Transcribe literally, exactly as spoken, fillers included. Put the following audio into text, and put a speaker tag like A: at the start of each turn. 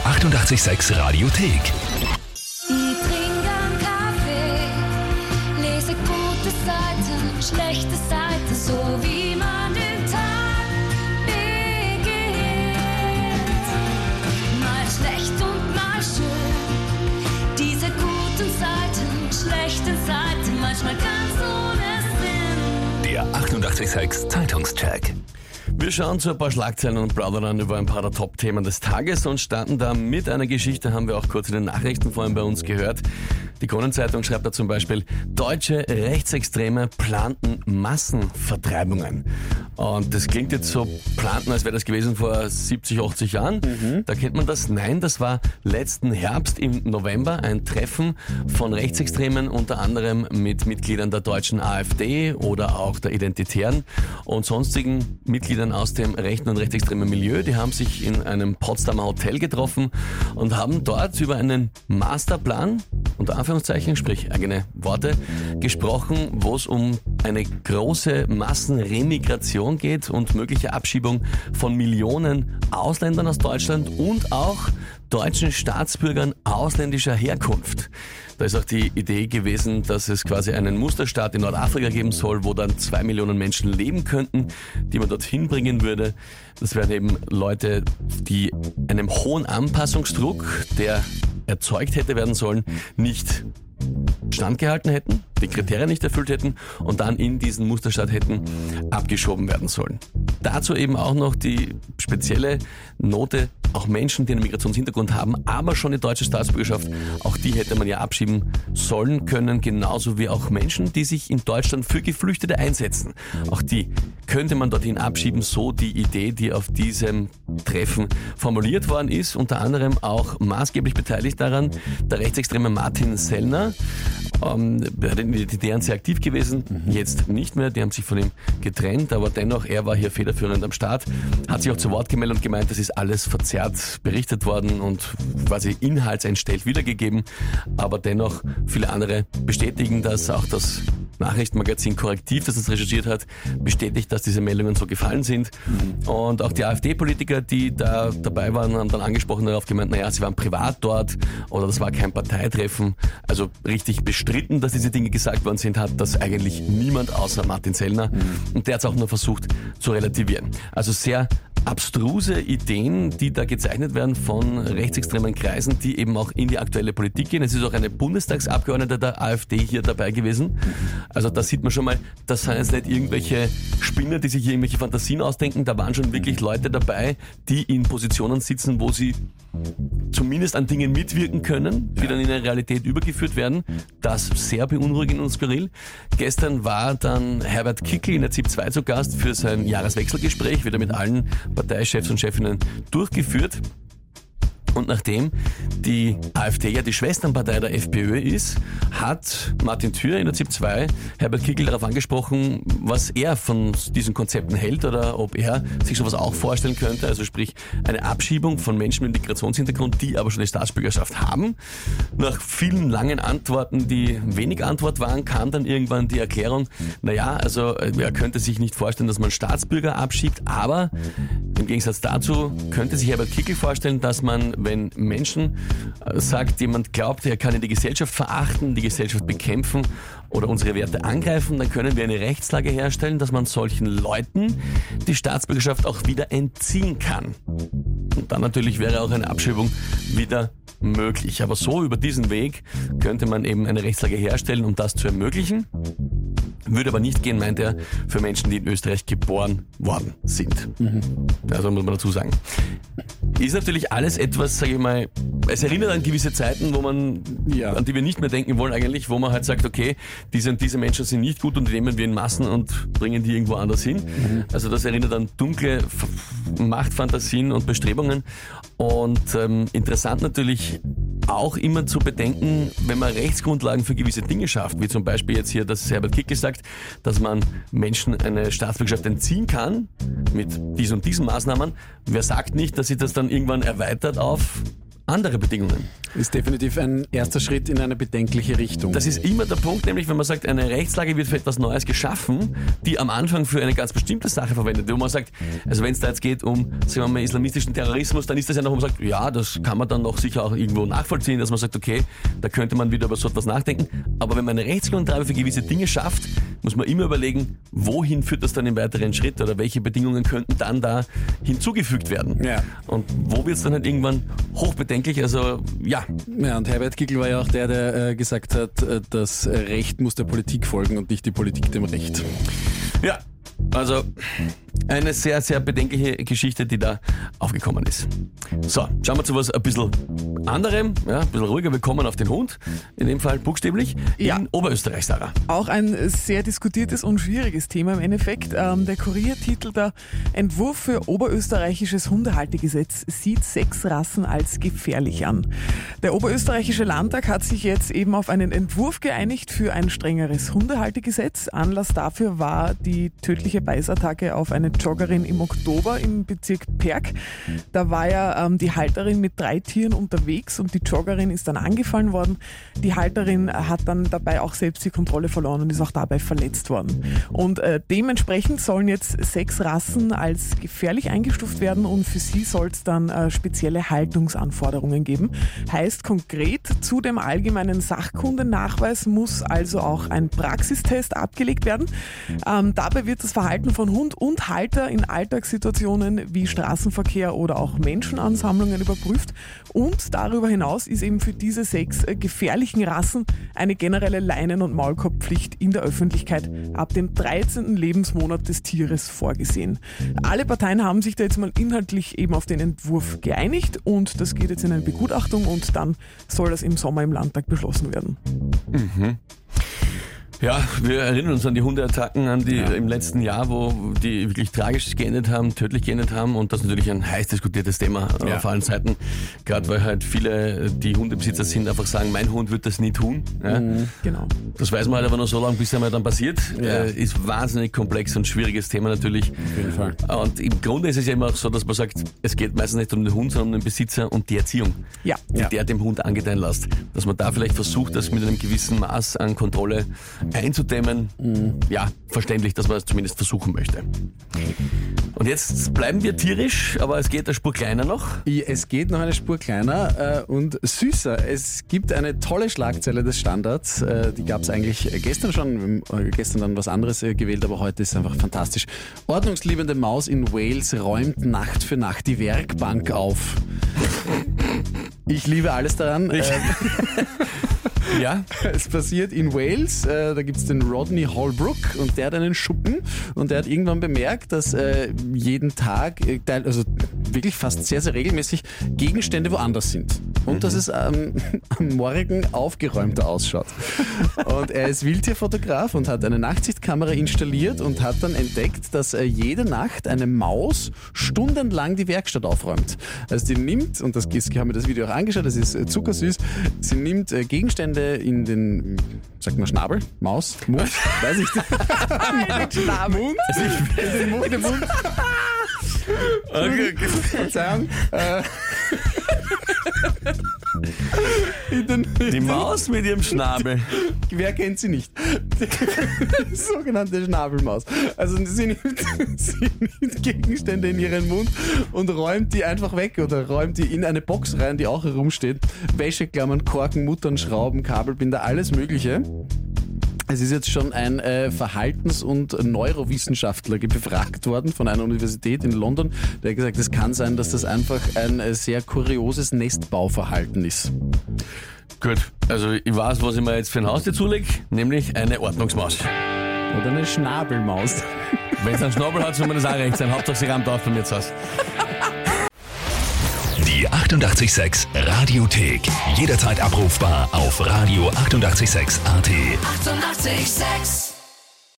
A: achtundachtzig Komma sechs Radiothek.
B: Ich trinke einen Kaffee, lese gute Seiten, schlechte Seiten, so wie man den Tag beginnt. Mal schlecht und mal schön, diese guten Seiten, schlechten Seiten, manchmal ganz ohne Sinn.
A: Der achtundachtzig Komma sechs Zeitungscheck.
C: Wir schauen zu ein paar Schlagzeilen und plaudern über ein paar der Top-Themen des Tages und starten da mit einer Geschichte, haben wir auch kurz in den Nachrichten vorhin bei uns gehört. Die Kronenzeitung schreibt da zum Beispiel, deutsche Rechtsextreme planten Massenvertreibungen. Und das klingt jetzt so planten, als wäre das gewesen vor siebzig, achtzig Jahren. Mhm. Da kennt man das. Nein, das war letzten Herbst im November ein Treffen von Rechtsextremen, unter anderem mit Mitgliedern der deutschen AfD oder auch der Identitären und sonstigen Mitgliedern aus dem rechten und rechtsextremen Milieu. Die haben sich in einem Potsdamer Hotel getroffen und haben dort über einen Masterplan, unter Anführungszeichen, sprich eigene Worte, gesprochen, wo es um eine große Massenremigration geht und mögliche Abschiebung von Millionen Ausländern aus Deutschland und auch deutschen Staatsbürgern ausländischer Herkunft. Da ist auch die Idee gewesen, dass es quasi einen Musterstaat in Nordafrika geben soll, wo dann zwei Millionen Menschen leben könnten, die man dorthin bringen würde. Das wären eben Leute, die einem hohen Anpassungsdruck, der erzeugt hätte werden sollen, nicht standgehalten hätten, die Kriterien nicht erfüllt hätten und dann in diesen Musterstaat hätten abgeschoben werden sollen. Dazu eben auch noch die spezielle Note, auch Menschen, die einen Migrationshintergrund haben, aber schon die deutsche Staatsbürgerschaft, auch die hätte man ja abschieben sollen können, genauso wie auch Menschen, die sich in Deutschland für Geflüchtete einsetzen. Auch die könnte man dorthin abschieben, so die Idee, die auf diesem Treffen formuliert worden ist, unter anderem auch maßgeblich beteiligt daran der rechtsextreme Martin Sellner, ähm, bei den Identitären sehr aktiv gewesen, jetzt nicht mehr, die haben sich von ihm getrennt, aber dennoch, er war hier federführend am Start, hat sich auch zu Wort gemeldet und gemeint, das ist alles verzerrt berichtet worden und quasi inhaltsentstellt wiedergegeben, aber dennoch viele andere bestätigen das, auch das Nachrichtenmagazin Korrektiv, das es recherchiert hat, bestätigt, dass diese Meldungen so gefallen sind. Und auch die AfD-Politiker, die da dabei waren, haben dann angesprochen darauf gemeint, naja, sie waren privat dort oder das war kein Parteitreffen. Also richtig bestritten, dass diese Dinge gesagt worden sind, hat das eigentlich niemand außer Martin Sellner. Und der hat es auch nur versucht zu relativieren. Also sehr abstruse Ideen, die da gezeichnet werden von rechtsextremen Kreisen, die eben auch in die aktuelle Politik gehen. Es ist auch eine Bundestagsabgeordnete der AfD hier dabei gewesen. Also da sieht man schon mal, das sind jetzt nicht irgendwelche Spinner, die sich hier irgendwelche Fantasien ausdenken. Da waren schon wirklich Leute dabei, die in Positionen sitzen, wo sie zumindest an Dingen mitwirken können, die dann in eine Realität übergeführt werden. Das sehr beunruhigend und skurril. Gestern war dann Herbert Kickl in der ZIP zwei zu Gast für sein Jahreswechselgespräch, wieder mit allen Parteichefs und Chefinnen durchgeführt. Und nachdem die AfD ja die Schwesternpartei der FPÖ ist, hat Martin Thür in der ZIP zwei Herbert Kickl darauf angesprochen, was er von diesen Konzepten hält oder ob er sich sowas auch vorstellen könnte. Also sprich eine Abschiebung von Menschen mit Migrationshintergrund, die aber schon die Staatsbürgerschaft haben. Nach vielen langen Antworten, die wenig Antwort waren, kam dann irgendwann die Erklärung, naja, also er könnte sich nicht vorstellen, dass man Staatsbürger abschiebt, aber im Gegensatz dazu könnte sich Herbert Kickl vorstellen, dass man, wenn Menschen äh, sagt, jemand glaubt, er kann in die Gesellschaft verachten, die Gesellschaft bekämpfen oder unsere Werte angreifen, dann können wir eine Rechtslage herstellen, dass man solchen Leuten die Staatsbürgerschaft auch wieder entziehen kann. Und dann natürlich wäre auch eine Abschiebung wieder möglich. Aber so über diesen Weg könnte man eben eine Rechtslage herstellen, um das zu ermöglichen. Würde aber nicht gehen, meint er, für Menschen, die in Österreich geboren worden sind. Mhm. Also muss man dazu sagen. Ist natürlich alles etwas, sage ich mal, es erinnert an gewisse Zeiten, wo man, ja, an die wir nicht mehr denken wollen eigentlich, wo man halt sagt, okay, diese und diese Menschen sind nicht gut und die nehmen wir in Massen und bringen die irgendwo anders hin. Mhm. Also das erinnert an dunkle Machtfantasien und Bestrebungen. Und ähm, interessant natürlich auch immer zu bedenken, wenn man Rechtsgrundlagen für gewisse Dinge schafft, wie zum Beispiel jetzt hier, dass Herbert Kickl sagt, dass man Menschen eine Staatsbürgerschaft entziehen kann mit diesen und diesen Maßnahmen. Wer sagt nicht, dass sich das dann irgendwann erweitert auf andere Bedingungen.
D: Ist definitiv ein erster Schritt in eine bedenkliche Richtung.
C: Das ist immer der Punkt, nämlich wenn man sagt, eine Rechtslage wird für etwas Neues geschaffen, die am Anfang für eine ganz bestimmte Sache verwendet wird, wo man sagt, also wenn es da jetzt geht um, sagen wir mal, islamistischen Terrorismus, dann ist das ja noch, wo man sagt, ja, das kann man dann noch sicher auch irgendwo nachvollziehen, dass man sagt, okay, da könnte man wieder über so etwas nachdenken, aber wenn man eine Rechtsgrundlage für gewisse Dinge schafft, muss man immer überlegen, wohin führt das dann im weiteren Schritt oder welche Bedingungen könnten dann da hinzugefügt werden.
D: Ja.
C: Und wo wird es dann halt irgendwann hochbedenklich, also ja.
D: Ja, und Herbert Kickl war ja auch der, der äh, gesagt hat, äh, das Recht muss der Politik folgen und nicht die Politik dem Recht.
C: Ja, also eine sehr, sehr bedenkliche Geschichte, die da aufgekommen ist. So, schauen wir zu was ein bisschen anderem, ja, ein bisschen ruhiger. Wir kommen auf den Hund, in dem Fall buchstäblich,
E: Ja.
C: in Oberösterreich, Sarah.
E: Auch ein sehr diskutiertes und schwieriges Thema im Endeffekt. Ähm, der Kurier titelt da: Entwurf für oberösterreichisches Hundehaltegesetz sieht sechs Rassen als gefährlich an. Der oberösterreichische Landtag hat sich jetzt eben auf einen Entwurf geeinigt für ein strengeres Hundehaltegesetz. Anlass dafür war die tödliche Beißattacke auf eine Joggerin im Oktober im Bezirk Perg. Da war ja ähm, die Halterin mit drei Tieren unterwegs und die Joggerin ist dann angefallen worden. Die Halterin hat dann dabei auch selbst die Kontrolle verloren und ist auch dabei verletzt worden. Und äh, dementsprechend sollen jetzt sechs Rassen als gefährlich eingestuft werden und für sie soll es dann äh, spezielle Haltungsanforderungen geben. Heißt konkret, zu dem allgemeinen Sachkundenachweis muss also auch ein Praxistest abgelegt werden. Ähm, dabei wird das Verhalten von Hund und Halter in Alltagssituationen wie Straßenverkehr oder auch Menschenansammlungen überprüft. Und darüber hinaus ist eben für diese sechs äh, gefährlichen Rassen eine generelle Leinen- und Maulkorbpflicht in der Öffentlichkeit ab dem dreizehnten Lebensmonat des Tieres vorgesehen. Alle Parteien haben sich da jetzt mal inhaltlich eben auf den Entwurf geeinigt und das geht jetzt in eine Begutachtung und dann soll das im Sommer im Landtag beschlossen werden.
C: Ja, wir erinnern uns an die Hundeattacken an die
D: Ja.
C: im letzten Jahr, wo die wirklich tragisch geendet haben, tödlich geendet haben und das ist natürlich ein heiß diskutiertes Thema
D: Ja.
C: auf allen Seiten. Gerade weil halt viele, die Hundebesitzer sind, einfach sagen, mein Hund wird das nie tun. Ja.
E: Genau.
C: Das weiß man halt aber nur so lange, bis es einmal dann passiert.
D: Ja.
C: Äh, ist wahnsinnig komplex und schwieriges Thema natürlich.
D: Auf jeden Fall.
C: Und im Grunde ist es ja immer auch so, dass man sagt, es geht meistens nicht um den Hund, sondern um den Besitzer und die Erziehung,
E: Ja.
C: die
D: Ja.
C: der dem Hund angedeihen lässt. Dass man da vielleicht versucht, das mit einem gewissen Maß an Kontrolle einzudämmen. Ja, verständlich, dass man das zumindest versuchen möchte. Und jetzt bleiben wir tierisch, aber es geht eine Spur kleiner noch.
D: Ja, es geht noch eine Spur kleiner äh, und süßer. Es gibt eine tolle Schlagzeile des Standards. Äh, die gab es eigentlich gestern schon. Wir haben äh, gestern dann was anderes äh, gewählt, aber heute ist es einfach fantastisch. Ordnungsliebende Maus in Wales räumt Nacht für Nacht die Werkbank auf. Ich liebe alles daran.
C: Ich-
D: Ähm,
C: Ja,
D: Es passiert in Wales, äh, da gibt es den Rodney Holbrook und der hat einen Schuppen und der hat irgendwann bemerkt, dass äh, jeden Tag, äh, teil- also wirklich fast sehr, sehr regelmäßig Gegenstände woanders sind. Und dass es ähm, am Morgen aufgeräumter ausschaut. Und er ist Wildtierfotograf und hat eine Nachtsichtkamera installiert und hat dann entdeckt, dass äh, jede Nacht eine Maus stundenlang die Werkstatt aufräumt. Also die nimmt, und das ich habe mir das Video auch angeschaut, das ist äh, zuckersüß, sie nimmt äh, Gegenstände in den, sag mal Schnabel, Maus, Mund, weiß ich nicht. Mund? Also ich, in den Mund, in den Mund.
C: okay.
D: Verzeihung. Äh, in den,
C: Die Maus mit ihrem Schnabel.
D: Wer kennt sie nicht? Die sogenannte Schnabelmaus. Also sie nimmt, sie nimmt Gegenstände in ihren Mund und räumt die einfach weg oder räumt die in eine Box rein, die auch herumsteht. Wäscheklammern, Korken, Muttern, Schrauben, Kabelbinder, alles Mögliche. Es ist jetzt schon ein äh, Verhaltens- und Neurowissenschaftler befragt worden von einer Universität in London, der hat gesagt, es kann sein, dass das einfach ein äh, sehr kurioses Nestbauverhalten ist.
C: Gut, also ich weiß, was ich mir jetzt für ein Haustier zulege, nämlich eine Ordnungsmaus.
D: Oder eine Schnabelmaus.
C: Wenn es einen Schnabel hat, soll man das auch recht sein. Hauptsache sie rammt auf bei mir zu Hause.
A: Die achtundachtzig Komma sechs Radiothek. Jederzeit abrufbar auf radio achtundachtzig Komma sechs A T.
B: Achtundachtzig Komma sechs